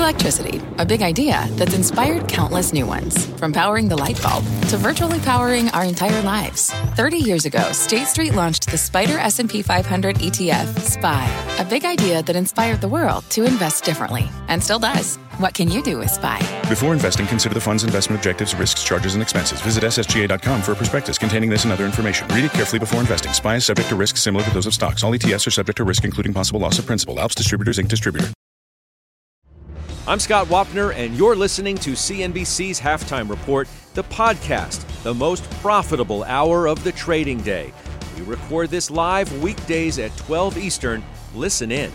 Electricity, a big idea that's inspired countless new ones. From powering the light bulb to virtually powering our entire lives. 30 years ago, State Street launched the SPDR S&P 500 ETF, SPY. A big idea that inspired the world to invest differently. And still does. What can you do with SPY? Before investing, consider the fund's investment objectives, risks, charges, and expenses. Visit ssga.com for a prospectus containing this and other information. Read it carefully before investing. SPY is subject to risks similar to those of stocks. All ETFs are subject to risk, including possible loss of principal. Alps Distributors, Inc. Distributor. I'm Scott Wapner, and you're listening to CNBC's Halftime Report, the podcast, the most profitable hour of the trading day. We record this live weekdays at 12 Eastern. Listen in.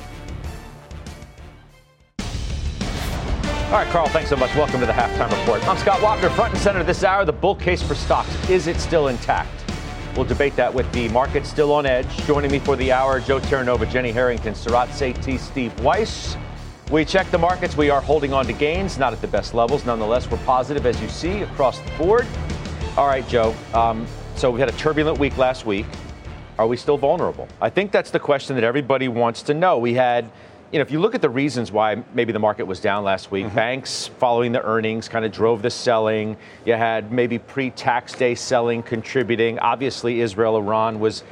All right, Carl, thanks so much. Welcome to the Halftime Report. I'm Scott Wapner, front and center this hour. The bull case for stocks, is it still intact? We'll debate that with the market still on edge. Joining me for the hour, Joe Terranova, Jenny Harrington, Sarat Sethi, Steve Weiss. We check the markets. We are holding on to gains, not at the best levels. Nonetheless, we're positive, as you see, across the board. All right, Joe. So we had a turbulent week last week. Are we still vulnerable? I think that's the question that everybody wants to know. We had, if you look at the reasons why maybe the market was down last week, banks following the earnings kind of drove the selling. You had maybe pre-tax day selling contributing. Obviously, Israel-Iran was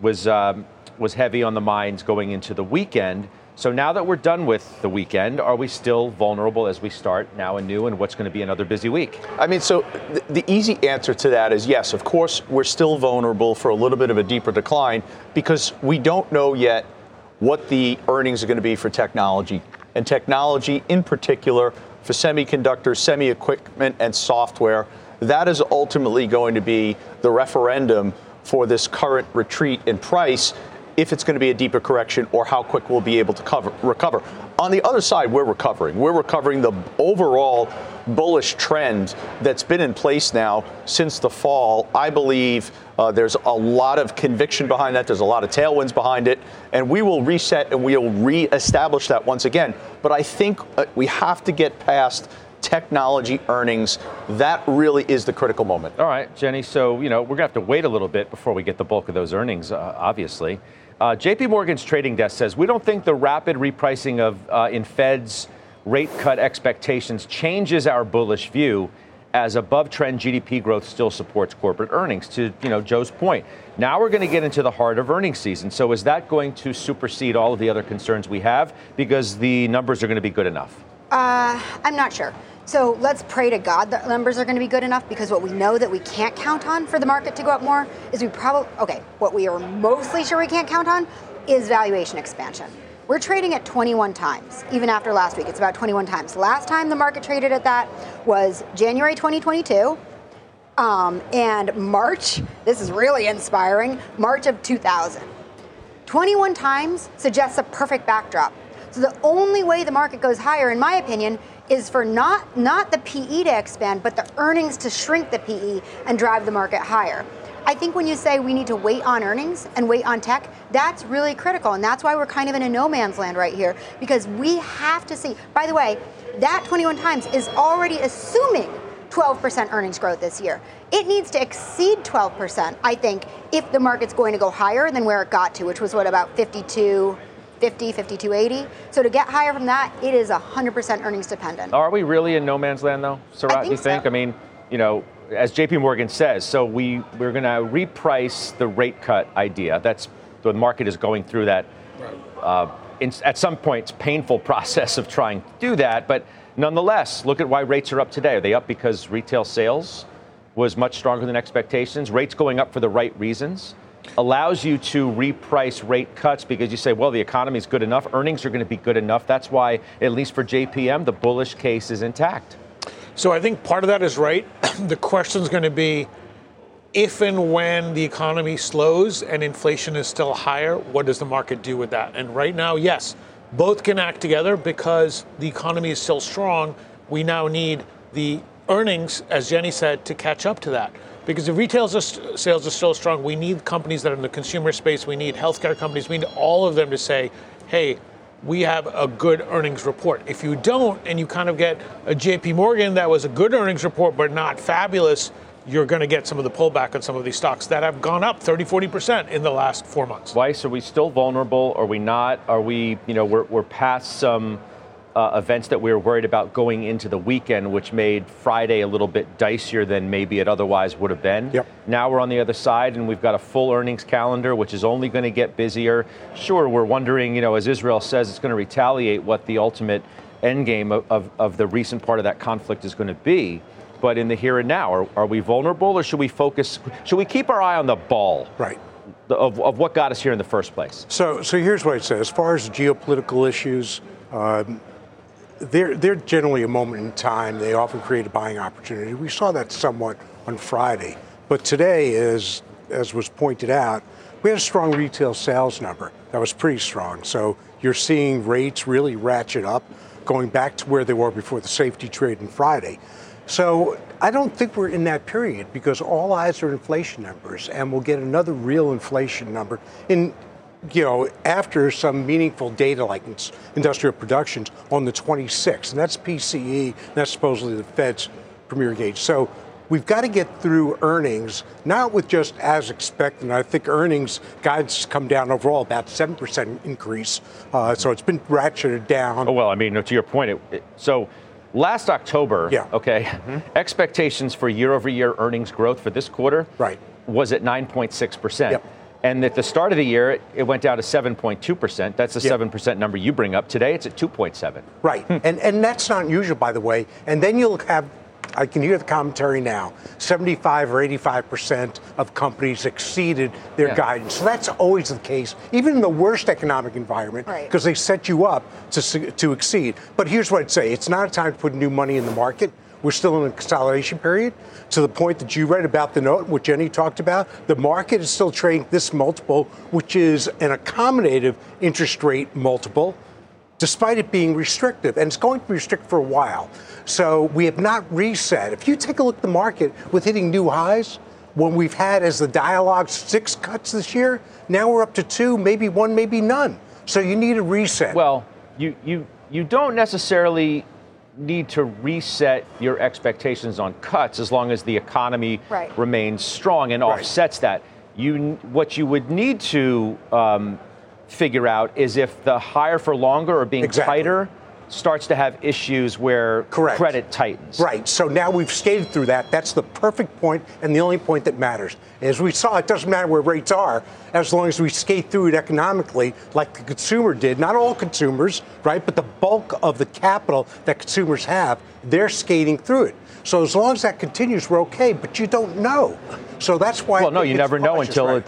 heavy on the minds going into the weekend. So now that we're done with the weekend, are we still vulnerable as we start now anew and what's going to be another busy week? I mean, so the easy answer to that is yes, of course, we're still vulnerable for a little bit of a deeper decline because we don't know yet what the earnings are going to be for technology. And technology in particular for semiconductors, semi-equipment, and software. That is ultimately going to be the referendum for this current retreat in price, if it's going to be a deeper correction or how quick we'll be able to recover. On the other side, we're recovering. We're recovering the overall bullish trend that's been in place now since the fall. I believe there's a lot of conviction behind that. There's a lot of tailwinds behind it. And we will reset and we'll reestablish that once again. But I think we have to get past technology earnings. That really is the critical moment. All right, Jenny. So, we're going to have to wait a little bit before we get the bulk of those earnings, obviously. JP Morgan's trading desk says, we don't think the rapid repricing of in Fed's rate cut expectations changes our bullish view, as above trend GDP growth still supports corporate earnings. To, Joe's point, now we're going to get into the heart of earnings season. So is that going to supersede all of the other concerns we have because the numbers are going to be good enough? I'm not sure. So let's pray to God that numbers are going to be good enough, because what we know that we can't count on for the market to go up more is what we are mostly sure we can't count on is valuation expansion. We're trading at 21 times, even after last week. It's about 21 times. Last time the market traded at that was January 2022 and March, this is really inspiring, March of 2000. 21 times suggests a perfect backdrop. So the only way the market goes higher, in my opinion, is for not the PE to expand, but the earnings to shrink the PE and drive the market higher. I think when you say we need to wait on earnings and wait on tech, that's really critical. And that's why we're kind of in a no man's land right here, because we have to see. By the way, that 21 times is already assuming 12% earnings growth this year. It needs to exceed 12%, I think, if the market's going to go higher than where it got to, which was about 52.50, 52.80. So to get higher from that, it is 100% earnings dependent. Are we really in no man's land, though, Sarat, do you think? So. I mean, as JP Morgan says, so we're going to reprice the rate cut idea. That's the market is going through that. At some point, it's a painful process of trying to do that. But nonetheless, look at why rates are up today. Are they up because retail sales was much stronger than expectations? Rates going up for the right reasons allows you to reprice rate cuts because you say, well, the economy is good enough. Earnings are going to be good enough. That's why, at least for JPM, the bullish case is intact. So I think part of that is right. The question is going to be, if and when the economy slows and inflation is still higher, what does the market do with that? And right now, yes, both can act together because the economy is still strong. We now need the earnings, as Jenny said, to catch up to that. Because if retail sales are still strong, we need companies that are in the consumer space. We need healthcare companies. We need all of them to say, hey, we have a good earnings report. If you don't, and you kind of get a JP Morgan that was a good earnings report but not fabulous, you're going to get some of the pullback on some of these stocks that have gone up 30, 40% in the last 4 months. Weiss, are we still vulnerable? Are we not? Are we, we're past some events that we were worried about going into the weekend, which made Friday a little bit dicier than maybe it otherwise would have been. Yep. Now we're on the other side, and we've got a full earnings calendar, which is only going to get busier. Sure, we're wondering, as Israel says, it's going to retaliate, what the ultimate end game of the recent part of that conflict is going to be. But in the here and now, are we vulnerable, or should we keep our eye on the ball? Right. Of what got us here in the first place? So here's what I'd say. As far as geopolitical issues, they're generally a moment in time. They often create a buying opportunity. We saw that somewhat on Friday. But today, as was pointed out, we had a strong retail sales number that was pretty strong. So you're seeing rates really ratchet up, going back to where they were before the safety trade on Friday. So I don't think we're in that period, because all eyes are inflation numbers, and we'll get another real inflation number after some meaningful data like industrial productions on the 26th, and that's PCE, and that's supposedly the Fed's premier gauge. So we've got to get through earnings, not with just as expected. I think earnings guidance has come down overall about 7% increase, so it's been ratcheted down. Oh, well, I mean, to your point, so last October, expectations for year-over-year earnings growth for this quarter was at 9.6%. Yep. And at the start of the year, it went down to 7.2%. That's the 7% number you bring up. Today, it's at 2.7. Right. And that's not unusual, by the way. And then you'll have, I can hear the commentary now, 75 or 85% of companies exceeded their guidance. So that's always the case, even in the worst economic environment, because they set you up to exceed. But here's what I'd say. It's not a time to put new money in the market. We're still in a consolidation period. To the point that you read about the note, what Jenny talked about, the market is still trading this multiple, which is an accommodative interest rate multiple, despite it being restrictive. And it's going to be restricted for a while. So we have not reset. If you take a look at the market with hitting new highs, when we've had, as the dialogue, 6 cuts this year, now we're up to 2, maybe 1, maybe none. So you need a reset. Well, you don't necessarily need to reset your expectations on cuts as long as the economy remains strong and offsets that. What you would need to figure out is if the higher for longer or being tighter starts to have issues where credit tightens. Right. So now we've skated through that. That's the perfect point and the only point that matters. As we saw, it doesn't matter where rates are as long as we skate through it economically like the consumer did. Not all consumers, right? But the bulk of the capital that consumers have, they're skating through it. So as long as that continues, we're okay, but you don't know. So that's why. Well, no, you never know until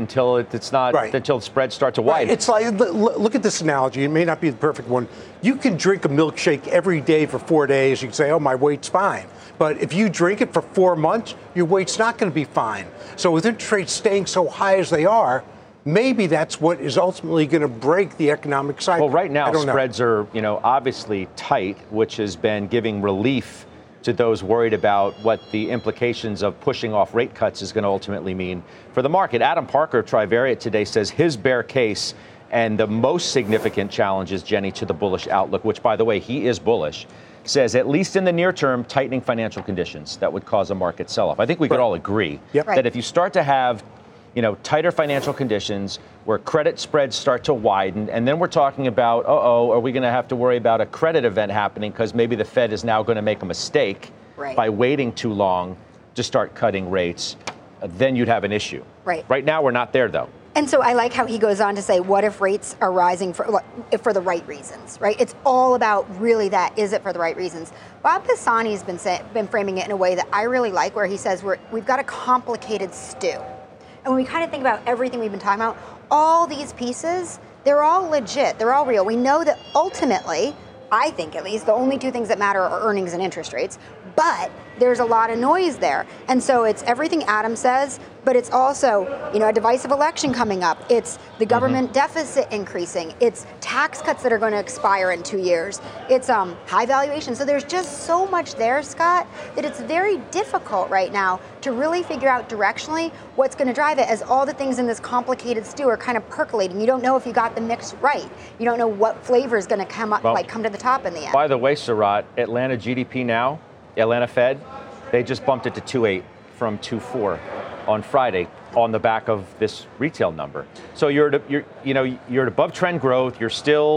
until spreads start to widen. It's like, look at this analogy. It may not be the perfect one. You can drink a milkshake every day for 4 days. You can say, oh, my weight's fine. But if you drink it for 4 months, your weight's not going to be fine. So with interest rates staying so high as they are, maybe that's what is ultimately going to break the economic cycle. Well, right now spreads are, obviously tight, which has been giving relief to those worried about what the implications of pushing off rate cuts is going to ultimately mean for the market. Adam Parker of Trivariate today says his bear case and the most significant challenges, Jenny, to the bullish outlook, which, by the way, he is bullish, says at least in the near term, tightening financial conditions that would cause a market sell-off. I think we could all agree that if you start to have tighter financial conditions where credit spreads start to widen, and then we're talking about, are we going to have to worry about a credit event happening because maybe the Fed is now going to make a mistake by waiting too long to start cutting rates, then you'd have an issue. Right now, we're not there, though. And so I like how he goes on to say, what if rates are rising for the right reasons, right? It's all about really that, is it for the right reasons? Bob Pisani's been framing it in a way that I really like, where he says we've got a complicated stew. And when we kind of think about everything we've been talking about, all these pieces, they're all legit. They're all real. We know that ultimately, I think at least, the only two things that matter are earnings and interest rates. But there's a lot of noise there. And so it's everything Adam says, but it's also, a divisive election coming up. It's the government deficit increasing. It's tax cuts that are going to expire in 2 years. It's high valuation. So there's just so much there, Scott, that it's very difficult right now to really figure out directionally what's going to drive it, as all the things in this complicated stew are kind of percolating. You don't know if you got the mix right. You don't know what flavor is going to come to the top in the end. By the way, Sarat, Atlanta GDP now, Atlanta Fed, they just bumped it to 2.8 from 2.4 on Friday on the back of this retail number. So you're at above trend growth. You're still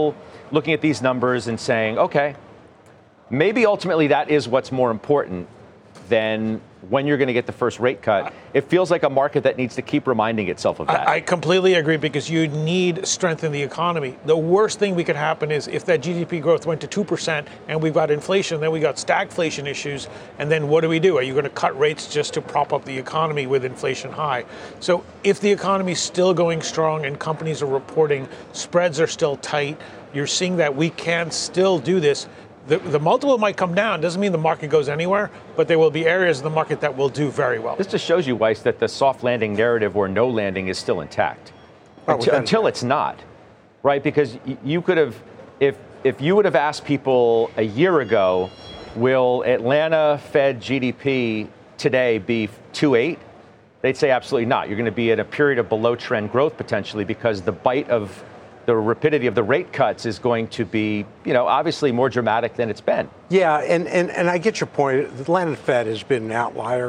looking at these numbers and saying, okay, maybe ultimately that is what's more important than when you're going to get the first rate cut. It feels like a market that needs to keep reminding itself of that. I completely agree, because you need strength in the economy. The worst thing we could happen is if that GDP growth went to 2% and we've got inflation, then we got stagflation issues, and then what do? Are you going to cut rates just to prop up the economy with inflation high? So if the economy is still going strong and companies are reporting spreads are still tight, you're seeing that we can still do this. The multiple might come down. Doesn't mean the market goes anywhere, but there will be areas of the market that will do very well. This just shows you, Weiss, that the soft landing narrative or no landing is still intact until it's not, right? Because you could have, if you would have asked people a year ago, will Atlanta Fed GDP today be 2.8? They'd say absolutely not. You're going to be in a period of below trend growth potentially, because the bite of the rapidity of the rate cuts is going to be, obviously more dramatic than it's been. Yeah, and I get your point. The Atlanta Fed has been an outlier,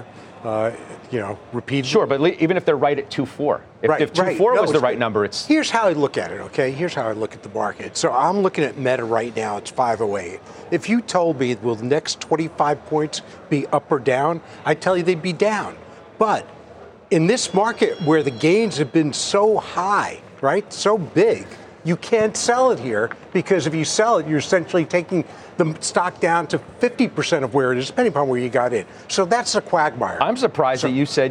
repeatedly. Sure, but even if they're right at 2.4, if 2.4 was the right number, it's... Here's how I look at it, okay? Here's how I look at the market. So I'm looking at Meta right now. It's 508. If you told me, will the next 25 points be up or down, I'd tell you they'd be down. But in this market where the gains have been so high, right, so big, you can't sell it here, because if you sell it, you're essentially taking the stock down to 50% of where it is, depending upon where you got in. So that's a quagmire. I'm surprised that you said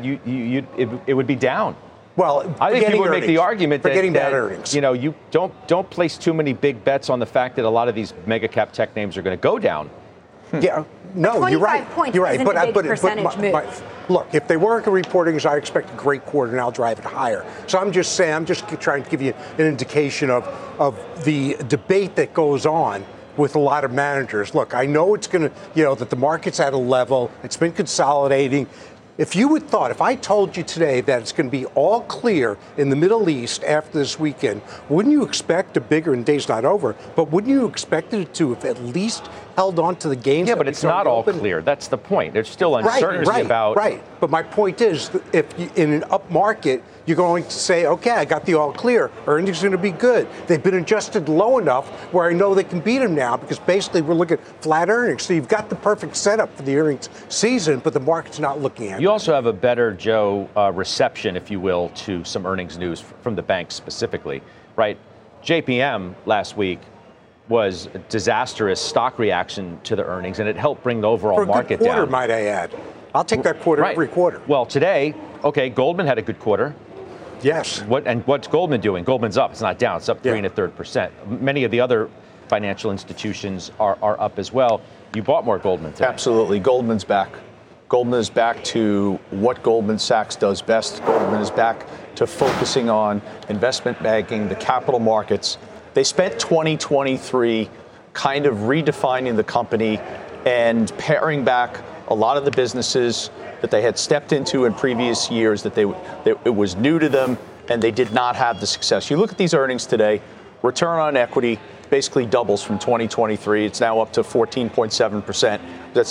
it would be down. Well, I think people would make the argument that bad earnings. You don't place too many big bets on the fact that a lot of these mega cap tech names are going to go down. Yeah, no, you're right. 25 points you're right. isn't a big percentage move. Look, if they weren't reporting as I expect a great quarter, and I'll drive it higher. So I'm just trying to give you an indication of the debate that goes on with a lot of managers. Look, I know it's going to, that the market's at a level, it's been consolidating. If I told you today that it's going to be all clear in the Middle East after this weekend, wouldn't you expect a bigger, and day's not over, but wouldn't you expect it to have at least held on to the gains? Yeah, but it's not all clear. That's the point. There's still uncertainty about... Right, but my point is, if in an up market, you're going to say, okay, I got the all clear. Earnings are going to be good. They've been adjusted low enough where I know they can beat them now, because basically we're looking at flat earnings. So you've got the perfect setup for the earnings season, but the market's not looking at it. You also have a better, Joe, reception, if you will, to some earnings news from the banks specifically, right? JPM last week was a disastrous stock reaction to the earnings, and it helped bring the overall market down. For a good quarter, might I add. I'll take that quarter every quarter. Well, today, okay, Goldman had a good quarter. Yes. What's Goldman doing? Goldman's up. It's not down. It's up 3 1/3%. Many of the other financial institutions are up as well. You bought more Goldman today. Absolutely. Goldman's back. Goldman is back to what Goldman Sachs does best. Goldman is back to focusing on investment banking, the capital markets. They spent 2023 kind of redefining the company and paring back a lot of the businesses that they had stepped into in previous years, that it was new to them, and they did not have the success. You look at these earnings today, return on equity basically doubles from 2023. It's now up to 14.7%. That's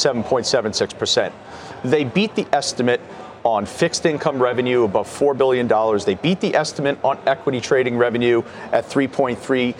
7.76%. They beat the estimate on fixed income revenue above $4 billion. They beat the estimate on equity trading revenue at $3.3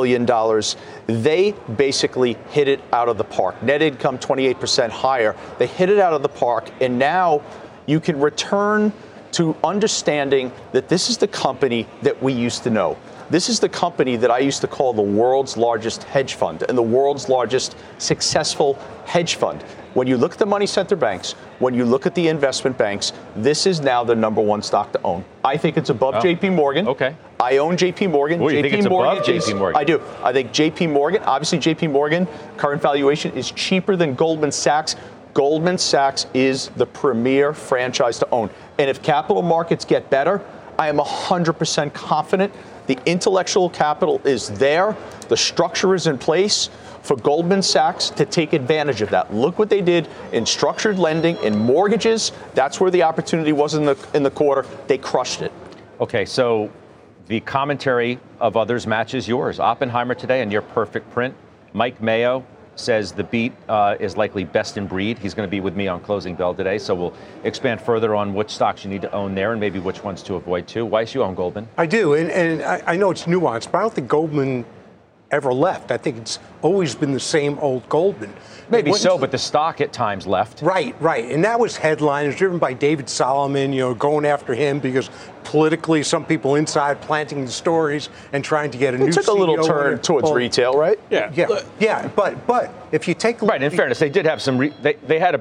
billion. They basically hit it out of the park. Net income 28% higher. They hit it out of the park. And now you can return to understanding that this is the company that we used to know. This is the company that I used to call the world's largest hedge fund and the world's largest successful hedge fund. When you look at the money center banks, when you look at the investment banks, this is now the number one stock to own. I think it's above JP Morgan. Okay. I own JP Morgan. Well, you think it's above JP Morgan? I do. I think JP Morgan, obviously JP Morgan, current valuation is cheaper than Goldman Sachs. Goldman Sachs is the premier franchise to own. And if capital markets get better, I am 100% confident the intellectual capital is there. The structure is in place for Goldman Sachs to take advantage of that. Look what they did in structured lending, in mortgages. That's where the opportunity was in the quarter. They crushed it. Okay, so the commentary of others matches yours. Oppenheimer today in near perfect print. Mike Mayo says the beat is likely best in breed. He's going to be with me on Closing Bell today, so we'll expand further on which stocks you need to own there and maybe which ones to avoid too. Weiss, you own Goldman? I do, and I know it's nuanced, but I don't think Goldman ever left. I think it's always been the same old Goldman. Maybe so, but the stock at times left. Right. And that was headlines driven by David Solomon, going after him because politically some people inside planting the stories and trying to get a new CEO. It took a little turn towards retail, right? Yeah. But if you take a look, right, in fairness, they did have some. They had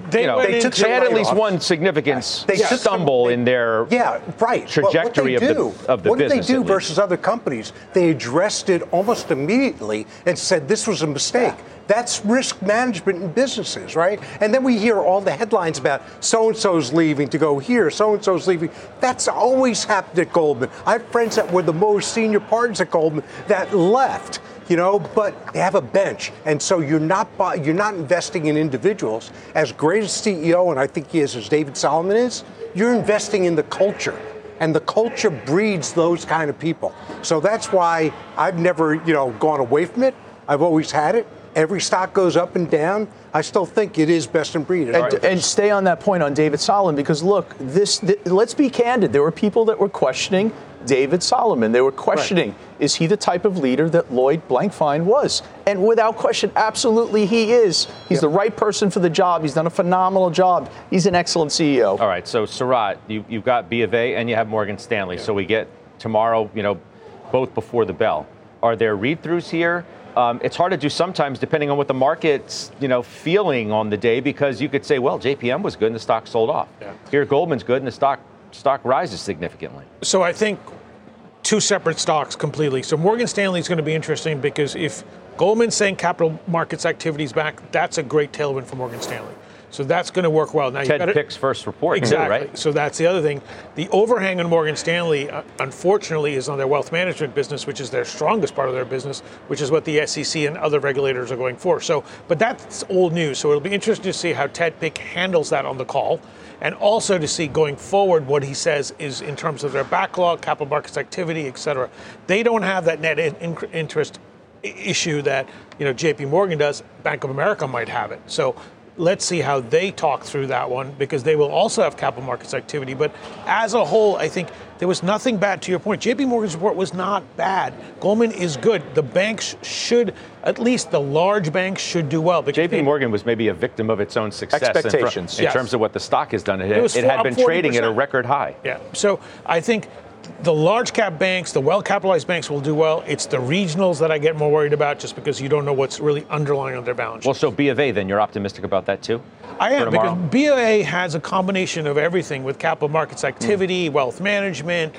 at least one significant stumble in their trajectory of the business. What did they do versus other companies? They addressed it almost immediately and said this was a mistake. Yeah. That's risk management in businesses, right? And then we hear all the headlines about so-and-so's leaving to go here, so-and-so's leaving. That's always happened at Goldman. I have friends that were the most senior partners at Goldman that left, but they have a bench. And so you're not investing in individuals. As great a CEO, and I think he is, as David Solomon is, you're investing in the culture. And the culture breeds those kind of people. So that's why I've never, gone away from it. I've always had it. Every stock goes up and down. I still think it is best in breed. And stay on that point on David Solomon, because look, let's be candid. There were people that were questioning David Solomon. They were questioning, is he the type of leader that Lloyd Blankfein was? And without question, absolutely he is. He's the right person for the job. He's done a phenomenal job. He's an excellent CEO. All right, so Sarat, you've got B of A and you have Morgan Stanley. So we get tomorrow, both before the bell. Are there read-throughs here? It's hard to do sometimes depending on what the market's, feeling on the day, because you could say, well, JPM was good and the stock sold off. Yeah. Here, Goldman's good and the stock rises significantly. So I think two separate stocks completely. So Morgan Stanley is going to be interesting because if Goldman's saying capital markets activity is back, that's a great tailwind for Morgan Stanley. So that's going to work well. Now, Ted Pick's first report, exactly. Too, right? So that's the other thing. The overhang on Morgan Stanley, unfortunately, is on their wealth management business, which is their strongest part of their business, which is what the SEC and other regulators are going for. So, but that's old news. So it'll be interesting to see how Ted Pick handles that on the call, and also to see going forward what he says is in terms of their backlog, capital markets activity, et cetera. They don't have that net interest issue that J.P. Morgan does. Bank of America might have it. So let's see how they talk through that one, because they will also have capital markets activity. But as a whole, I think there was nothing bad. To your point, JP Morgan's report was not bad. Goldman is good. The banks should, at least the large banks, should do well. JP Morgan was maybe a victim of its own success expectations in terms of what the stock has done. It had been trading at a record high. Yeah. So I think the large cap banks, the well-capitalized banks will do well. It's the regionals that I get more worried about, just because you don't know what's really underlying on their balance sheet. Well, so B of A, then you're optimistic about that too? I am, because B of A has a combination of everything with capital markets activity, wealth management.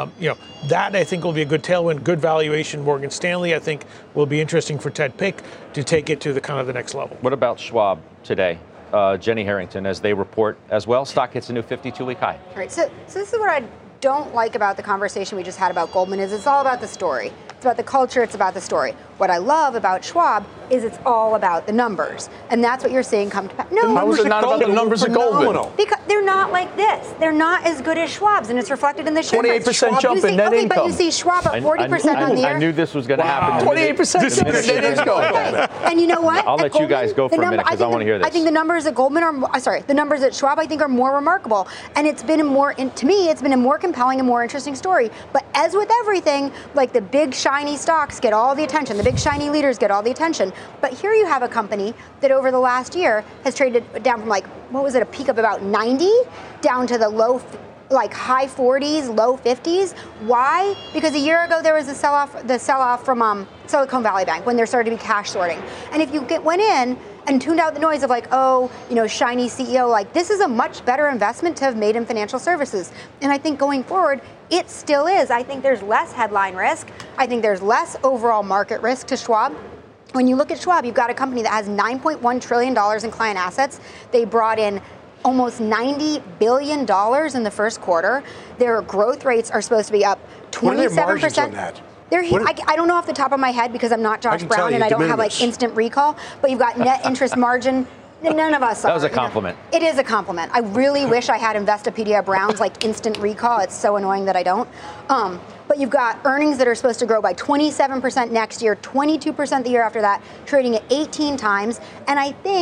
That I think will be a good tailwind, good valuation. Morgan Stanley, I think, will be interesting for Ted Pick to take it to the kind of the next level. What about Schwab today? Jenny Harrington, as they report as well, stock hits a new 52-week high. All right, so this is what I don't like about the conversation we just had about Goldman is it's all about the story. It's about the culture. It's about the story. What I love about Schwab is it's all about the numbers. And that's what you're seeing come to pass. No, how is it not about the numbers at Goldman? Because they're not like this. They're not as good as Schwab's, and it's reflected in the share price. 28% jump in net income. But you see Schwab at 40% on the year. I knew this was going to happen. 28% jump in net income. And you know what? I'll let you guys go for a minute, because I want to hear this. I think the numbers at Goldman the numbers at Schwab, I think, are more remarkable. And it's been to me, it's been a more compelling and more interesting story. But as with everything, like the big shiny stocks get all the attention. The big shiny leaders get all the attention. But here you have a company that over the last year has traded down from a peak of about 90 down to the high 40s, low 50s. Why? Because a year ago there was the sell-off from Silicon Valley Bank when there started to be cash sorting. And if you went in and tuned out the noise of shiny CEO, this is a much better investment to have made in financial services. And I think going forward, it still is. I think there's less headline risk. I think there's less overall market risk to Schwab. When you look at Schwab, you've got a company that has $9.1 trillion in client assets. They brought in almost $90 billion in the first quarter. Their growth rates are supposed to be up 27%. What are their margins on that? I don't know off the top of my head because I'm not Josh Brown and I don't have instant recall, but you've got net interest margin. None of us are. That was a compliment. It is a compliment. I really wish I had Investopedia Brown's instant recall. It's so annoying that I don't. But you've got earnings that are supposed to grow by 27% next year, 22% the year after that, trading at 18 times. And I think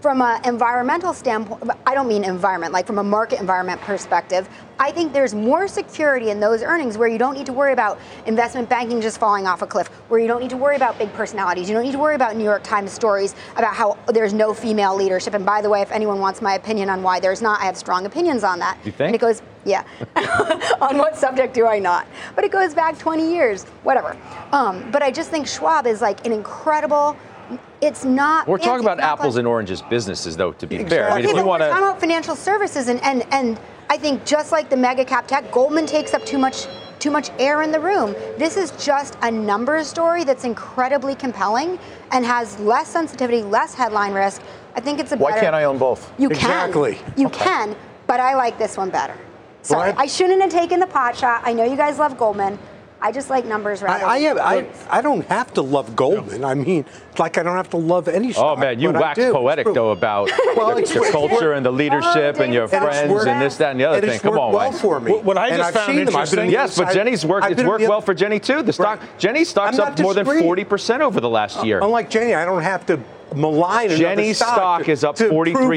from an environmental standpoint, I don't mean environment, like from a market environment perspective, I think there's more security in those earnings where you don't need to worry about investment banking just falling off a cliff, where you don't need to worry about big personalities. You don't need to worry about New York Times stories about how there's no female leadership. And by the way, if anyone wants my opinion on why there's not, I have strong opinions on that. You think? And it goes, yeah. On what subject do I not? But it goes back 20 years, whatever. But I just think Schwab is like an incredible. It's not. We're talking about apples and oranges businesses, though, to be fair. I mean, if you want to. We're talking about financial services, and I think just like the mega cap tech, Goldman takes up too much air in the room. This is just a numbers story that's incredibly compelling and has less sensitivity, less headline risk. I think it's a better. Why can't I own both? You Exactly. can. You can, but I like this one better. Sorry, Well, I shouldn't have taken the pot shot. I know you guys love Goldman. I just like numbers rather. I don't have to love Goldman. I mean, like I don't have to love any stock. Oh, man, you but wax poetic, though, about the culture and the leadership and your friends and this, that, and the other thing. Come on, well Mike. for me. What I just found interesting. Yes, but Jenny's worked. It's worked well for Jenny, too. The stock, Jenny's stock's up more than 40% over the last year. Unlike Jenny, I don't have to malign another Jenny's stock is up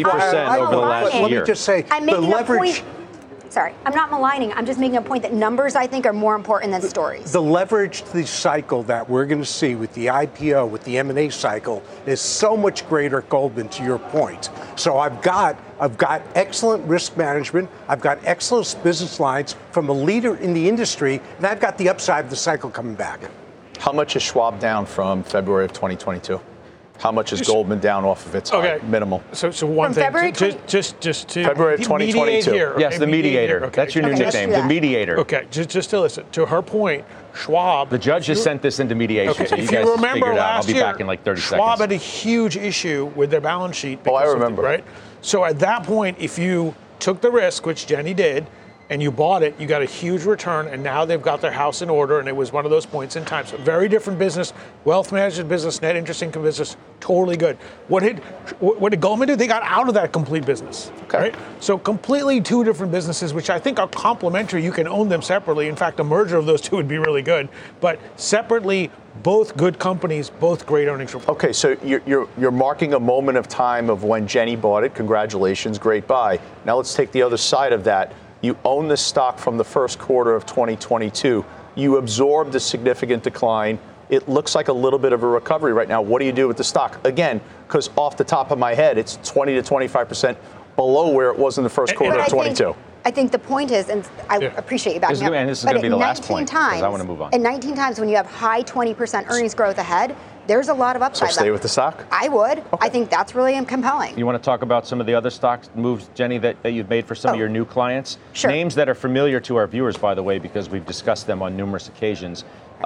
43% over the last year. Let me just say, the leverage. Sorry, I'm not maligning. I'm just making a point that numbers, I think, are more important than stories. The leverage to the cycle that we're going to see with the IPO, with the M&A cycle, is so much greater at Goldman, to your point. So I've got excellent risk management. I've got excellent business lines from a leader in the industry, and I've got the upside of the cycle coming back. How much is Schwab down from February of 2022? How much is Goldman down off of its high? Minimal. So one From thing, February just to February of 2022. Here, okay? Yes, the mediator. Okay. That's your new nickname, the mediator. Okay, just to listen to her point, Schwab. The judge just sent this into mediation, Okay, so you if guys you remember figure it out. I'll last be year, back in like 30 Schwab seconds. had a huge issue with their balance sheet. I because remember. right? So at that point, if you took the risk, which Jenny did, and you bought it, you got a huge return, and now they've got their house in order, and it was one of those points in time. So very different business, wealth management business, net interest income business, totally good. What did Goldman do? They got out of that complete business. Okay. Right? So completely two different businesses, which I think are complementary. You can own them separately. In fact, a merger of those two would be really good. But separately, both good companies, both great earnings reports. Okay, so you're marking a moment of time of when Jenny bought it. Congratulations, great buy. Now let's take the other side of that. You own this stock from the first quarter of 2022. You absorbed a significant decline. It looks like a little bit of a recovery right now. What do you do with the stock? Again, because off the top of my head, it's 20 to 25% below where it was in the first quarter of 22. I think the point is, and I appreciate you backing up. And this is going to be the last point, because I want to move on. And 19 times when you have high 20% earnings growth ahead, there's a lot of upside. So stay with the stock? I would. Okay. I think that's really compelling. You want to talk about some of the other stocks moves, Jenny, that you've made for some of your new clients? Sure. Names that are familiar to our viewers, by the way, because we've discussed them on numerous occasions.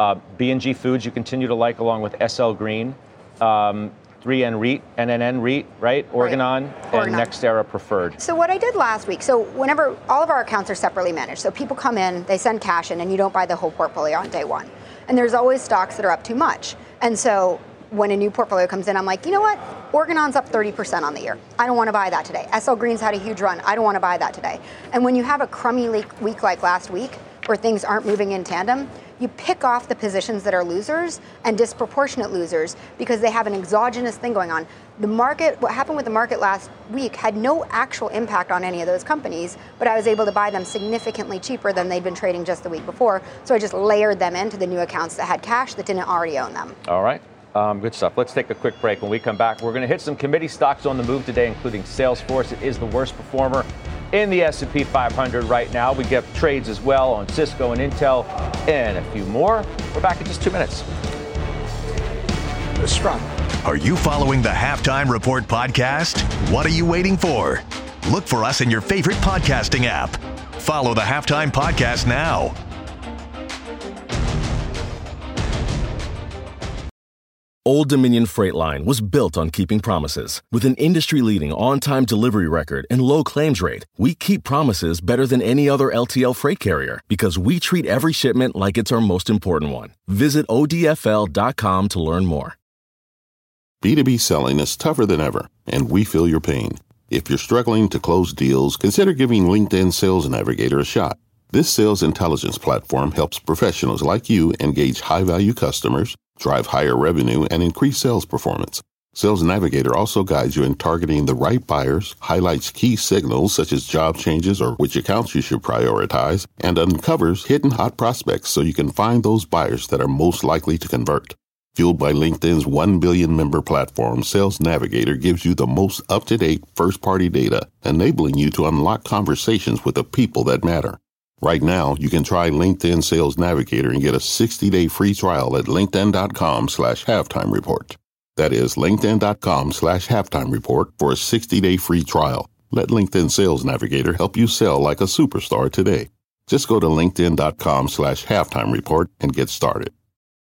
B&G Foods you continue to like, along with SL Green, 3N REIT, NNN REIT, right? Organon, and NextEra Preferred. So what I did last week, so whenever all of our accounts are separately managed, so people come in, they send cash in, and you don't buy the whole portfolio on day one. And there's always stocks that are up too much. And so when a new portfolio comes in, I'm like, you know what? Organon's up 30% on the year. I don't want to buy that today. SL Green's had a huge run. I don't want to buy that today. And when you have a crummy week like last week, where things aren't moving in tandem, you pick off the positions that are losers and disproportionate losers because they have an exogenous thing going on. The market, what happened with the market last week had no actual impact on any of those companies, but I was able to buy them significantly cheaper than they'd been trading just the week before. So I just layered them into the new accounts that had cash that didn't already own them. All right. Good stuff. Let's take a quick break. When we come back, we're going to hit some committee stocks on the move today, including Salesforce. It is the worst performer in the S&P 500 right now. We get trades as well on Cisco and Intel and a few more. We're back in just 2 minutes. Are you following the Halftime Report podcast? What are you waiting for? Look for us in your favorite podcasting app. Follow the Halftime Podcast now. Old Dominion Freight Line was built on keeping promises. With an industry-leading on-time delivery record and low claims rate, we keep promises better than any other LTL freight carrier because we treat every shipment like it's our most important one. Visit odfl.com to learn more. B2B selling is tougher than ever, and we feel your pain. If you're struggling to close deals, consider giving LinkedIn Sales Navigator a shot. This sales intelligence platform helps professionals like you engage high-value customers, drive higher revenue, and increase sales performance. Sales Navigator also guides you in targeting the right buyers, highlights key signals such as job changes or which accounts you should prioritize, and uncovers hidden hot prospects so you can find those buyers that are most likely to convert. Fueled by LinkedIn's 1 billion member platform, Sales Navigator gives you the most up-to-date first-party data, enabling you to unlock conversations with the people that matter. Right now, you can try LinkedIn Sales Navigator and get a 60-day free trial at linkedin.com/halftime report. That is linkedin.com/halftime report for a 60-day free trial. Let LinkedIn Sales Navigator help you sell like a superstar today. Just go to linkedin.com/halftime report and get started.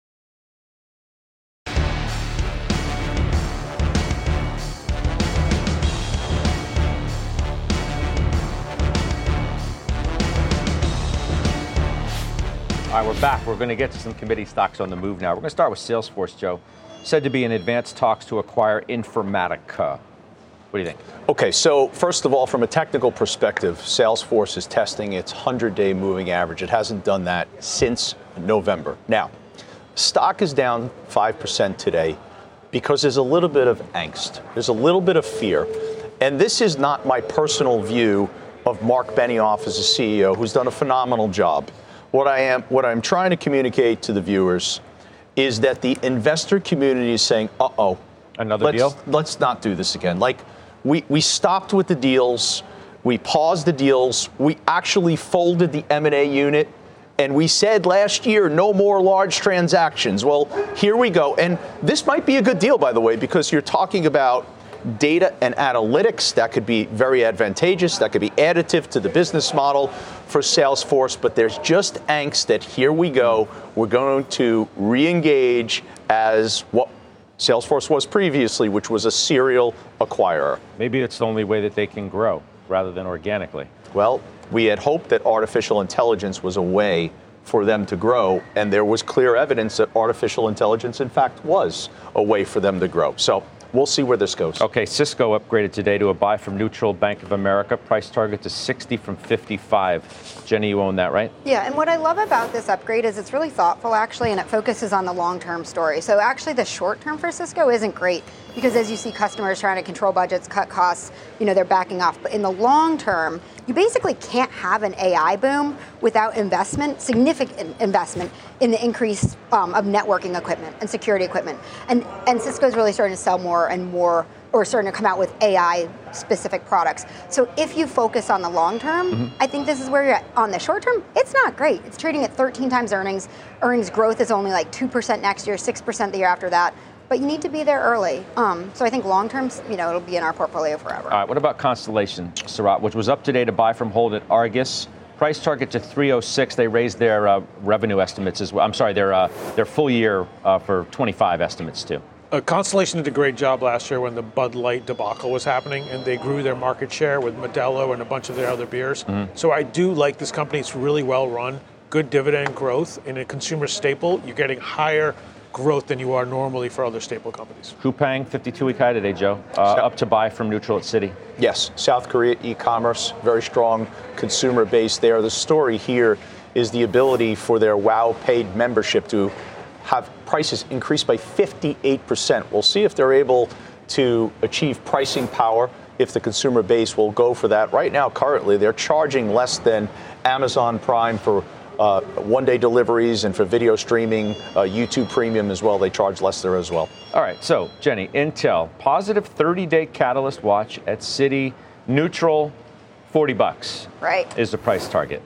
All right, we're back. We're going to get to some committee stocks on the move now. We're going to start with Salesforce, Joe. Said to be in advanced talks to acquire Informatica. What do you think? Okay, so first of all, from a technical perspective, Salesforce is testing its 100-day moving average. It hasn't done that since November. Now, stock is down 5% today because there's a little bit of angst. There's a little bit of fear. And this is not my personal view of Mark Benioff as a CEO, who's done a phenomenal job. What I'm trying to communicate to the viewers is that the investor community is saying, another deal? Let's not do this again. Like, we stopped with the deals. We paused the deals. We actually folded the M&A unit. And we said last year, no more large transactions. Well, here we go. And this might be a good deal, by the way, because you're talking about data and analytics. That could be very advantageous. That could be additive to the business model for Salesforce. But there's just angst that here we go. We're going to re-engage as what Salesforce was previously, which was a serial acquirer. Maybe it's the only way that they can grow rather than organically. Well, we had hoped that artificial intelligence was a way for them to grow, and there was clear evidence that artificial intelligence, in fact, was a way for them to grow. So we'll see where this goes. Okay, Cisco upgraded today to a buy from neutral. Bank of America price target to 60 from 55. Jenny, you own that, right? Yeah, and what I love about this upgrade is it's really thoughtful, actually, and it focuses on the long-term story. So actually, the short-term for Cisco isn't great because as you see customers trying to control budgets, cut costs, they're backing off. But in the long term, you basically can't have an AI boom without significant investment in the increase of networking equipment and security equipment. And Cisco's really starting to sell more and more, or starting to come out with AI-specific products. So if you focus on the long term, I think this is where you're at. On the short term, it's not great. It's trading at 13 times earnings. Earnings growth is only like 2% next year, 6% the year after that. But you need to be there early. So I think long term, it'll be in our portfolio forever. All right, what about Constellation, Sarat, which was up today to buy from hold at Argus? Price target to 306. They raised their revenue estimates as well. I'm sorry, their full year for 25 estimates too. Constellation did a great job last year when the Bud Light debacle was happening, and they grew their market share with Modelo and a bunch of their other beers. So I do like this company. It's really well run, good dividend growth. In a consumer staple, you're getting higher growth than you are normally for other staple companies. Coupang, 52-week high today, Joe. Up to buy from neutral at Citi. Yes, South Korea e-commerce, very strong consumer base there. The story here is the ability for their WOW paid membership to have prices increased by 58%. We'll see if they're able to achieve pricing power, if the consumer base will go for that. Right now, currently, they're charging less than Amazon Prime for one-day deliveries, and for video streaming, YouTube Premium as well. They charge less there as well. All right, so Jenny, Intel, positive 30-day catalyst watch at Citi, neutral, $40. Right. Is the price target.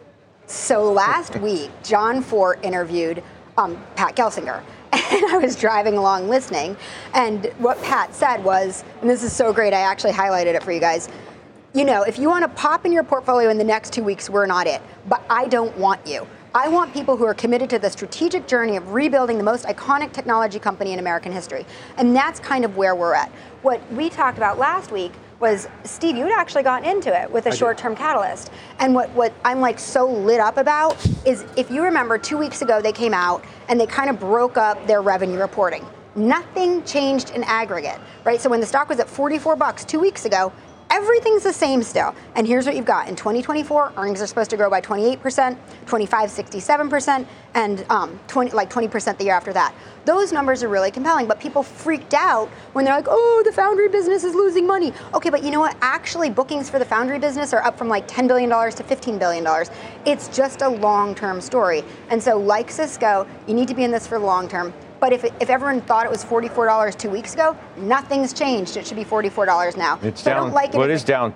So last week, John Fort interviewed Pat Gelsinger. And I was driving along listening. And what Pat said was, and this is so great, I actually highlighted it for you guys. If you want to pop in your portfolio in the next 2 weeks, we're not it. But I don't want you. I want people who are committed to the strategic journey of rebuilding the most iconic technology company in American history. And that's kind of where we're at. What we talked about last week was, Steve, you'd actually gotten into it with a short-term catalyst. And what I'm so lit up about is, if you remember 2 weeks ago, they came out and they kind of broke up their revenue reporting. Nothing changed in aggregate, right? So when the stock was at $44 2 weeks ago, everything's the same still. And here's what you've got. In 2024, earnings are supposed to grow by 28%, 25, 67%, and 20% the year after that. Those numbers are really compelling, but people freaked out when they're like, oh, the foundry business is losing money. Okay, but you know what? Actually, bookings for the foundry business are up from like $10 billion to $15 billion. It's just a long-term story. And so like Cisco, you need to be in this for the long term. But if everyone thought it was $44 2 weeks ago, nothing's changed. It should be $44 now. It's down. It is down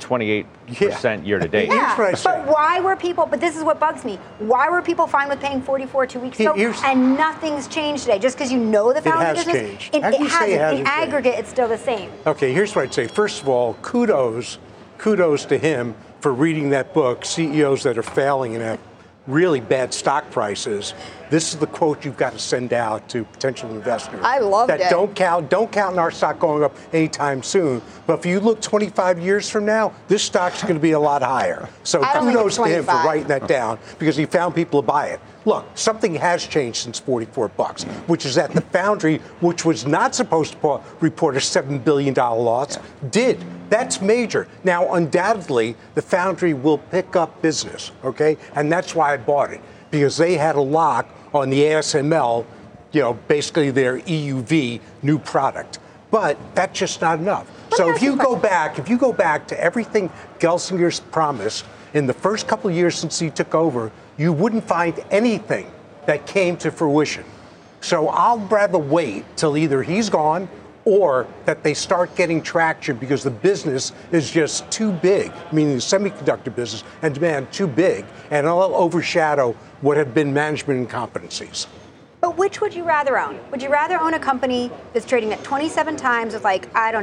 28% year to date. Yeah, but why were people? But this is what bugs me. Why were people fine with paying $44 2 weeks ago, and nothing's changed today? Just because you know the foundry business, changed. It hasn't. In aggregate, it's still the same. Okay, here's what I'd say. First of all, kudos to him for reading that book, CEOs that are failing and have really bad stock prices. This is the quote you've got to send out to potential investors. I love that. Don't count on our stock going up anytime soon. But if you look 25 years from now, this stock's going to be a lot higher. So kudos to him for writing that down because he found people to buy it. Look, something has changed since $44, which is that the foundry, which was not supposed to report a $7 billion loss, did. That's major. Now, undoubtedly, the foundry will pick up business, okay? And that's why I bought it, because they had a lock on the ASML, basically their EUV new product. But that's just not enough. So if you go back to everything Gelsinger's promised in the first couple of years since he took over, you wouldn't find anything that came to fruition. So I'll rather wait till either he's gone or that they start getting traction because the business is just too big, meaning the semiconductor business and demand too big, and it'll overshadow what have been management incompetencies. But which would you rather own? Would you rather own a company that's trading at 27 times with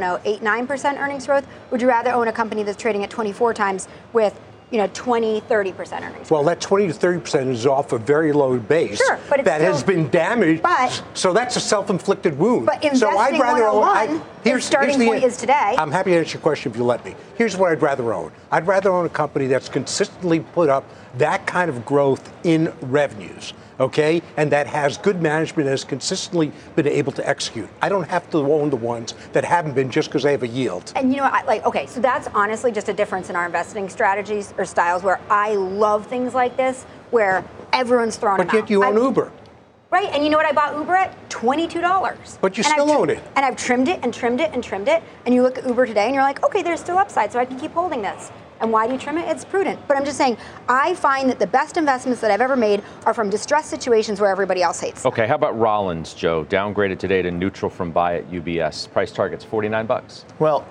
8-9% earnings growth? Would you rather own a company that's trading at 24 times with 20, 30% earnings? Well, that 20 to 30% is off a very low base. Sure, but it's has been damaged. So that's a self-inflicted wound. But investing 101, the starting point is today. I'm happy to answer your question if you let me. Here's what I'd rather own. I'd rather own a company that's consistently put up that kind of growth in revenues. Okay, and that has good management and has consistently been able to execute. I don't have to own the ones that haven't been just because they have a yield. And so that's honestly just a difference in our investing strategies or styles where I love things like this, where everyone's throwing them out. But yet you own Uber. Right, and you know what I bought Uber at? $22. But you still own it. And I've trimmed it and trimmed it and trimmed it. And you look at Uber today and you're like, okay, there's still upside, so I can keep holding this. And why do you trim it? It's prudent. But I'm just saying, I find that the best investments that I've ever made are from distressed situations where everybody else hates. Okay, how about Rollins, Joe? Downgraded today to neutral from buy at UBS. Price target's $49. Well,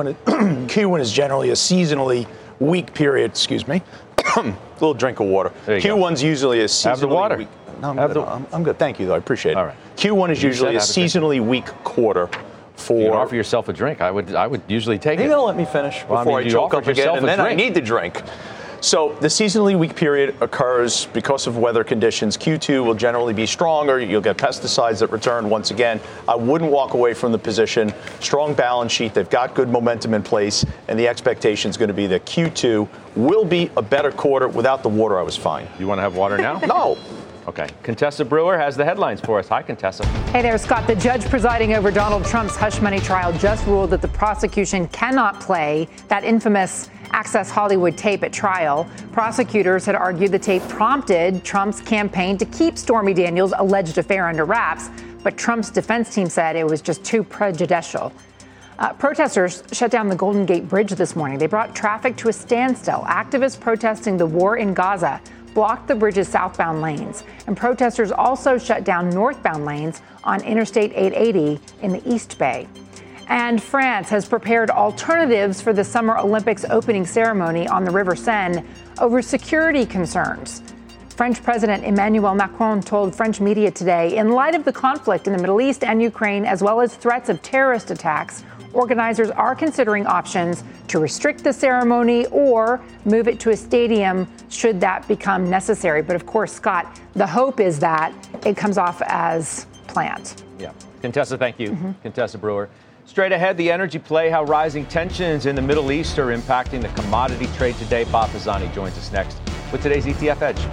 Q1 is generally a seasonally weak period. Excuse me. A little drink of water. Q1's usually a seasonally have the water. weak. No, I'm good. Thank you, though. I appreciate it. All right. Q1 is usually a seasonally weak quarter. You can offer yourself a drink. I would usually take it. You're going to let me finish before I choke up again, and then I need the drink. So the seasonally weak period occurs because of weather conditions. Q2 will generally be stronger. You'll get pesticides that return once again. I wouldn't walk away from the position. Strong balance sheet. They've got good momentum in place, and the expectation is going to be that Q2 will be a better quarter. Without the water, I was fine. You want to have water now? No. Okay. Contessa Brewer has the headlines for us. Hi, Contessa. Hey there, Scott. The judge presiding over Donald Trump's hush money trial just ruled that the prosecution cannot play that infamous Access Hollywood tape at trial. Prosecutors had argued the tape prompted Trump's campaign to keep Stormy Daniels' alleged affair under wraps, but Trump's defense team said it was just too prejudicial. Protesters shut down the Golden Gate Bridge this morning. They brought traffic to a standstill. Activists protesting the war in Gaza blocked the bridge's southbound lanes, and protesters also shut down northbound lanes on Interstate 880 in the East Bay. And France has prepared alternatives for the Summer Olympics opening ceremony on the River Seine over security concerns. French President Emmanuel Macron told French media today, in light of the conflict in the Middle East and Ukraine, as well as threats of terrorist attacks, organizers are considering options to restrict the ceremony or move it to a stadium should that become necessary. But of course, Scott, the hope is that it comes off as planned. Yeah. Contessa, thank you. Contessa Brewer. Straight ahead, the energy play, how rising tensions in the Middle East are impacting the commodity trade today. Bob Pisani joins us next with today's ETF Edge.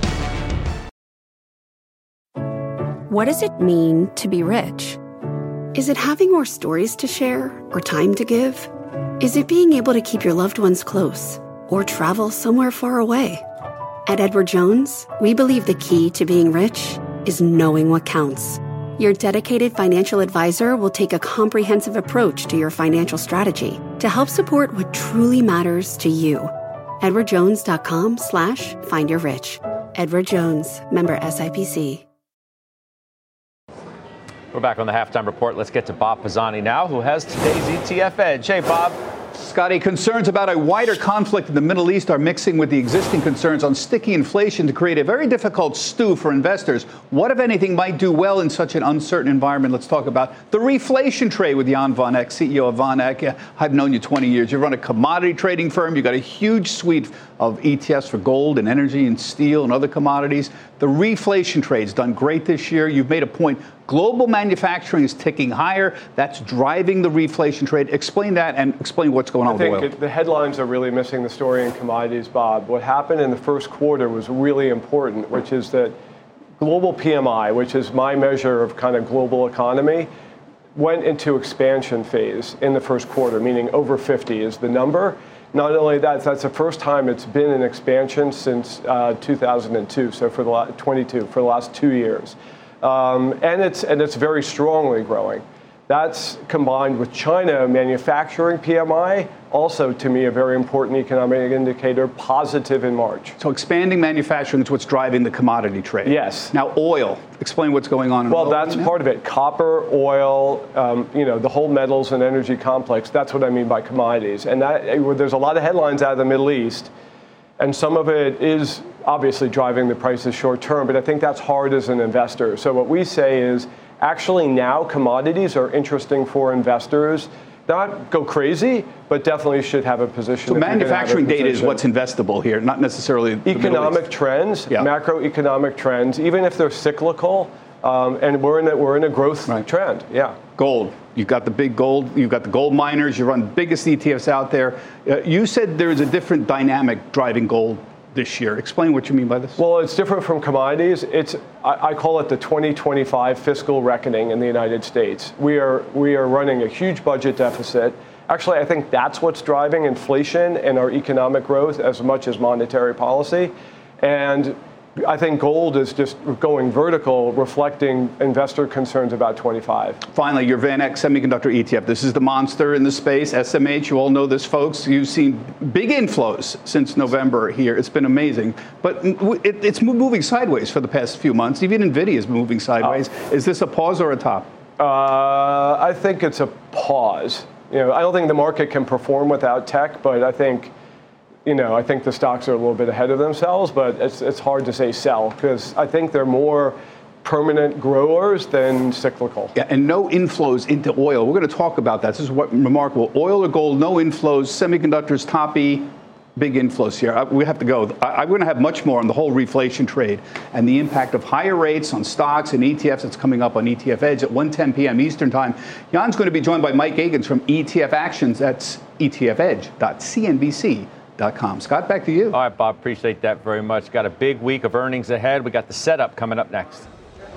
What does it mean to be rich? Is it having more stories to share or time to give? Is it being able to keep your loved ones close or travel somewhere far away? At Edward Jones, we believe the key to being rich is knowing what counts. Your dedicated financial advisor will take a comprehensive approach to your financial strategy to help support what truly matters to you. EdwardJones.com/findyourrich. Edward Jones, member SIPC. We're back on the Halftime Report. Let's get to Bob Pisani now, who has today's ETF Edge. Hey, Bob. Scotty, concerns about a wider conflict in the Middle East are mixing with the existing concerns on sticky inflation to create a very difficult stew for investors. What, if anything, might do well in such an uncertain environment? Let's talk about the reflation trade with Jan Van Eck, CEO of Van Eck. I've known you 20 years. You run a commodity trading firm. You've got a huge suite of ETFs for gold and energy and steel and other commodities. The reflation trade's done great this year. You've made a point. Global manufacturing is ticking higher. That's driving the reflation trade. Explain that and explain what's going on with oil. I think the headlines are really missing the story in commodities, Bob. What happened in the first quarter was really important, which is that global PMI, which is my measure of kind of global economy, went into expansion phase in the first quarter, meaning over 50 is the number. Not only that, that's the first time it's been in expansion since 2002, so for the last 2 years. And it's very strongly growing. That's combined with China manufacturing PMI, also to me a very important economic indicator, positive in March. So expanding manufacturing is what's driving the commodity trade. Yes. Now oil. Explain what's going on in oil. Well, that's part of it. Copper, oil, the whole metals and energy complex. That's what I mean by commodities. And there's a lot of headlines out of the Middle East. And some of it is obviously driving the prices short term, but I think that's hard as an investor. So what we say is actually now commodities are interesting for investors. Not go crazy, but definitely should have a position. So manufacturing data is what's investable here, not necessarily economic trends, macroeconomic trends, even if they're cyclical. And we're in a growth trend. Yeah. Gold. You've got the big gold. You've got the gold miners. You run the biggest ETFs out there. You said there's a different dynamic driving gold this year. Explain what you mean by this. Well, it's different from commodities. I call it the 2025 fiscal reckoning in the United States. We are running a huge budget deficit. Actually, I think that's what's driving inflation and our economic growth as much as monetary policy. And I think gold is just going vertical, reflecting investor concerns about 25. Finally, your Van Eck Semiconductor ETF. This is the monster in the space. SMH, you all know this, folks. You've seen big inflows since November here. It's been amazing. But it's moving sideways for the past few months. Even NVIDIA is moving sideways. Is this a pause or a top? I think it's a pause. I don't think the market can perform without tech, but I think the stocks are a little bit ahead of themselves, but it's hard to say sell because I think they're more permanent growers than cyclical. Yeah, and no inflows into oil. We're going to talk about that. This is what remarkable. Oil or gold, no inflows. Semiconductors, top E, big inflows here. We have to go. I'm going to have much more on the whole reflation trade and the impact of higher rates on stocks and ETFs. It's coming up on ETF Edge at 1:10 p.m. Eastern Time. Jan's going to be joined by Mike Agins from ETF Actions. That's etfedge.cnbc.com. Scott, back to you. All right, Bob, appreciate that very much. Got a big week of earnings ahead. We got the setup coming up next.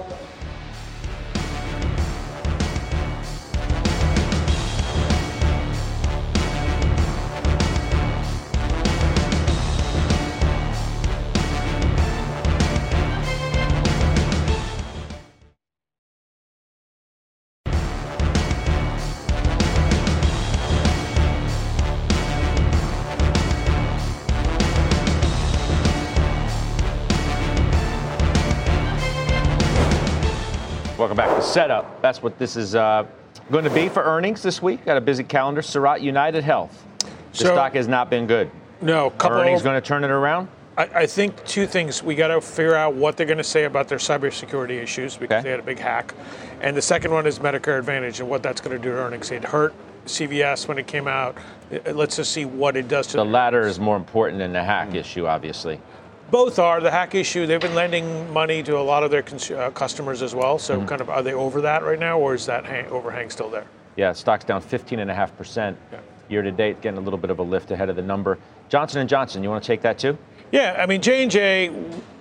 Welcome back to Setup. That's what this is going to be for earnings this week. Got a busy calendar. Surat, United Health. The stock has not been good. No. Earnings going to turn it around? I think two things. We got to figure out what they're going to say about their cybersecurity issues because they had a big hack. And the second one is Medicare Advantage and what that's going to do to earnings. It hurt CVS when it came out. Let's just see what it does to the latter is more important than the hack issue, obviously. Both are. The hack issue, they've been lending money to a lot of their customers as well. So kind of, are they over that right now, or is that overhang still there? Yeah, stock's down 15.5% year to date, getting a little bit of a lift ahead of the number. Johnson & Johnson, you want to take that too? Yeah, I mean, J&J,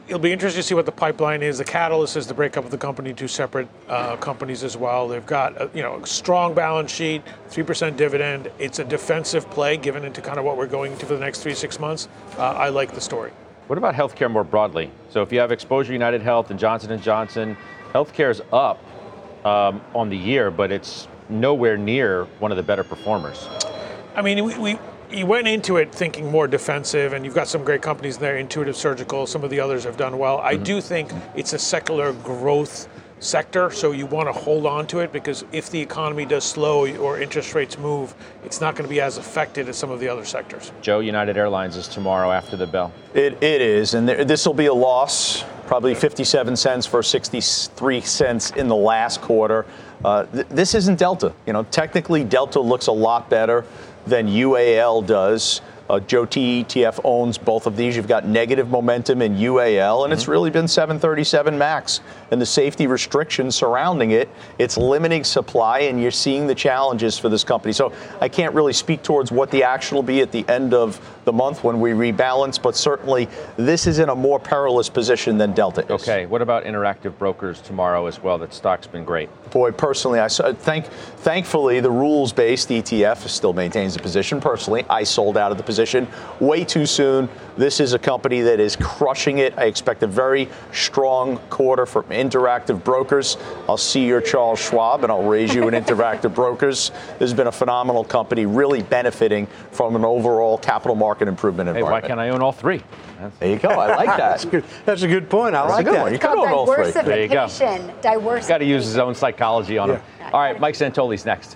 It'll be interesting to see what the pipeline is. The catalyst is the breakup of the company into separate companies as well. They've got a strong balance sheet, 3% dividend. It's a defensive play given into kind of what we're going into for the next 3-6 months. I like the story. What about healthcare more broadly? So if you have exposure United Health and Johnson & Johnson, healthcare is up on the year, but it's nowhere near one of the better performers. I mean, we went into it thinking more defensive, and you've got some great companies there, Intuitive Surgical, some of the others have done well. I do think it's a secular growth sector, so you want to hold on to it because if the economy does slow or interest rates move, it's not going to be as affected as some of the other sectors. Joe, United Airlines is tomorrow after the bell. It is, and this will be a loss, probably 57 cents for 63 cents in the last quarter. This isn't Delta. Technically, Delta looks a lot better than UAL does. Joe T. ETF owns both of these. You've got negative momentum in UAL, and it's really been 737 MAX. And the safety restrictions surrounding it, it's limiting supply, and you're seeing the challenges for this company. So I can't really speak towards what the action will be at the end of the month when we rebalance, but certainly this is in a more perilous position than Delta is. Okay, what about Interactive Brokers tomorrow as well? That stock's been great. Boy, personally, thankfully, the rules-based ETF still maintains the position. Personally, I sold out of the position way too soon. This is a company that is crushing it. I expect a very strong quarter from Interactive Brokers. I'll see your Charles Schwab, and I'll raise you in Interactive Brokers. This has been a phenomenal company, really benefiting from an overall capital market improvement environment. Hey, why can't I own all three? There you go. I like that. That's a good point. I like that. You could own all three. There you go. Diversification. Got to use his own psychology on him. All right, Mike Santoli's next.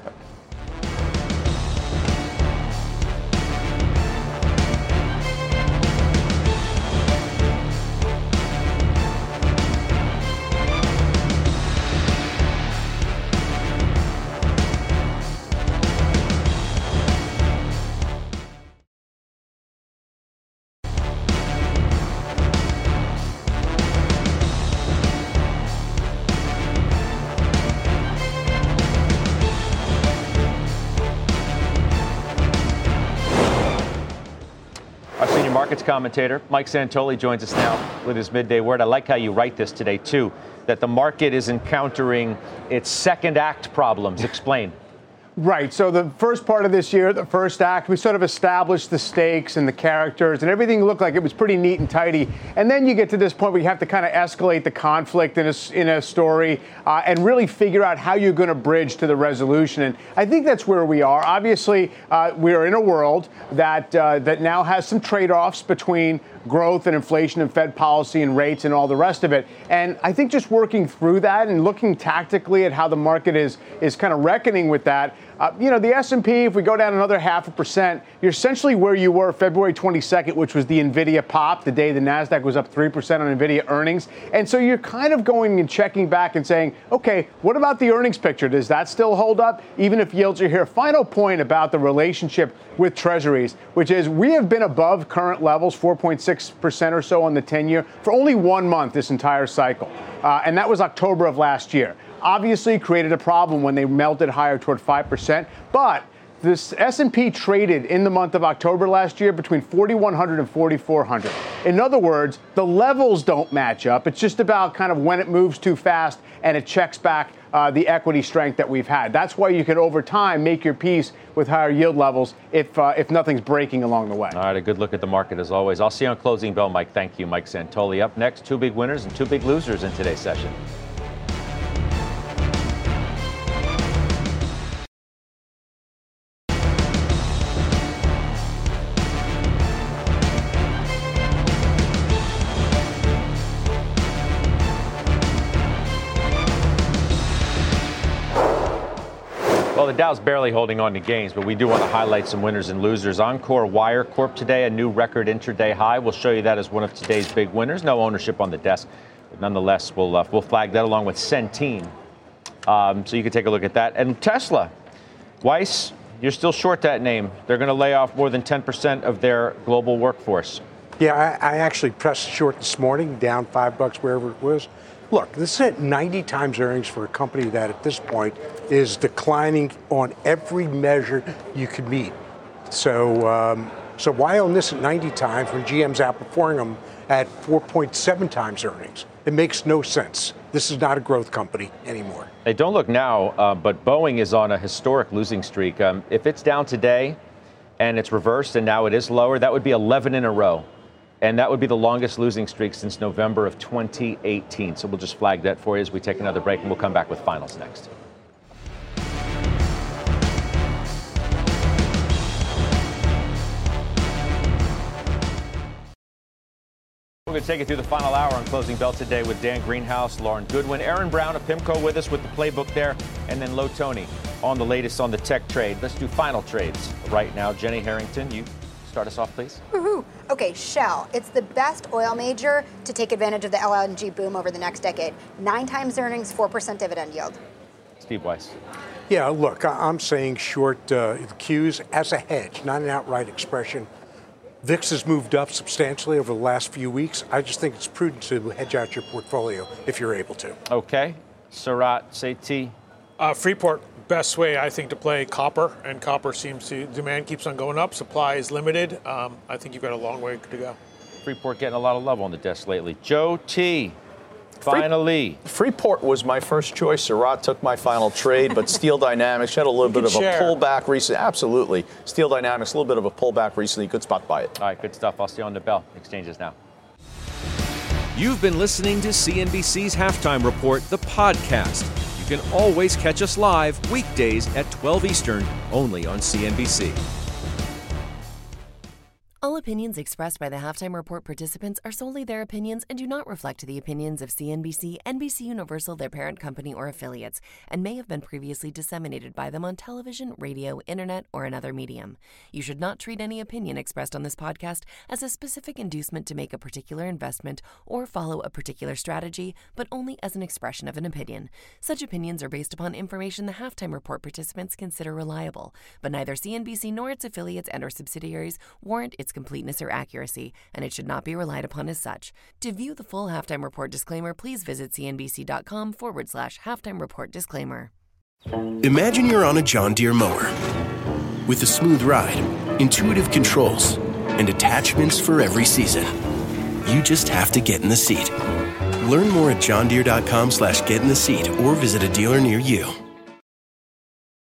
Commentator Mike Santoli joins us now with his midday word. I like how you write this today, too, that the market is encountering its second act problems. Explain. Right. So the first part of this year, the first act, we sort of established the stakes and the characters, and everything looked like it was pretty neat and tidy. And then you get to this point where you have to kind of escalate the conflict in a story and really figure out how you're going to bridge to the resolution. And I think that's where we are. Obviously, we are in a world that now has some trade-offs between growth and inflation and Fed policy and rates and all the rest of it. And I think just working through that and looking tactically at how the market is kind of reckoning with that. The S&P, if we go down another 0.5%, you're essentially where you were February 22nd, which was the NVIDIA pop, the day the NASDAQ was up 3% on NVIDIA earnings. And so you're kind of going and checking back and saying, okay, what about the earnings picture? Does that still hold up, even if yields are here? Final point about the relationship with Treasuries, which is we have been above current levels, 4.6% or so on the 10-year, for only 1 month this entire cycle. And that was October of last year. Obviously created a problem when they melted higher toward 5%, but this S&P traded in the month of October last year between 4,100 and 4,400. In other words, the levels don't match up. It's just about kind of when it moves too fast and it checks back the equity strength that we've had. That's why you can, over time, make your peace with higher yield levels if nothing's breaking along the way. All right, a good look at the market as always. I'll see you on Closing Bell, Mike. Thank you, Mike Santoli. Up next, 2 big winners and 2 big losers in today's session. Well, the Dow's barely holding on to gains, but we do want to highlight some winners and losers. Encore Wire Corp today, a new record intraday high. We'll show you that as one of today's big winners. No ownership on the desk, but nonetheless, we'll flag that along with Centene. So you can take a look at that. And Tesla, Weiss, you're still short that name. They're going to lay off more than 10% of their global workforce. Yeah, I actually pressed short this morning, down $5 wherever it was. Look, this is at 90 times earnings for a company that at this point is declining on every measure you could meet. So So why own this at 90 times when GM's outperforming them at 4.7 times earnings? It makes no sense. This is not a growth company anymore. They don't look now, but Boeing is on a historic losing streak. If it's down today and it's reversed and now it is lower, that would be 11 in a row. And that would be the longest losing streak since November of 2018. So we'll just flag that for you as we take another break, and we'll come back with finals next. We're going to take you through the final hour on Closing Bell today with Dan Greenhouse, Lauren Goodwin, Aaron Brown of PIMCO with us with the playbook there, and then Lo Tony on the latest on the tech trade. Let's do final trades right now. Jenny Harrington, you start us off, please. Woohoo. Okay, Shell. It's the best oil major to take advantage of the LNG boom over the next decade. 9 times earnings, 4% dividend yield. Steve Weiss. Yeah, look, I'm saying short Qs as a hedge, not an outright expression. VIX has moved up substantially over the last few weeks. I just think it's prudent to hedge out your portfolio if you're able to. Okay. Sarat Sethi. Freeport, best way, I think, to play copper. And copper seems to, demand keeps on going up. Supply is limited. I think you've got a long way to go. Freeport getting a lot of love on the desk lately. Joe T. Finally. Freeport was my first choice. Sarat took my final trade, but Steel Dynamics had a little bit of a pullback recently. Absolutely. Steel Dynamics, a little bit of a pullback recently. Good spot to buy it. All right, good stuff. I'll see you on the Bell Exchanges now. You've been listening to CNBC's Halftime Report, the podcast. You can always catch us live weekdays at 12 Eastern, only on CNBC. All opinions expressed by the Halftime Report participants are solely their opinions and do not reflect the opinions of CNBC, NBC Universal, their parent company, or affiliates, and may have been previously disseminated by them on television, radio, internet, or another medium. You should not treat any opinion expressed on this podcast as a specific inducement to make a particular investment or follow a particular strategy, but only as an expression of an opinion. Such opinions are based upon information the Halftime Report participants consider reliable, but neither CNBC nor its affiliates and or subsidiaries warrant its completeness or accuracy, and it should not be relied upon as such. To view the full Halftime Report disclaimer, please visit cnbc.com/halftime report disclaimer. Imagine you're on a John Deere mower with a smooth ride, intuitive controls, and attachments for every season. You just have to get in the seat. Learn more at johndeere.com/get in the seat or visit a dealer near you.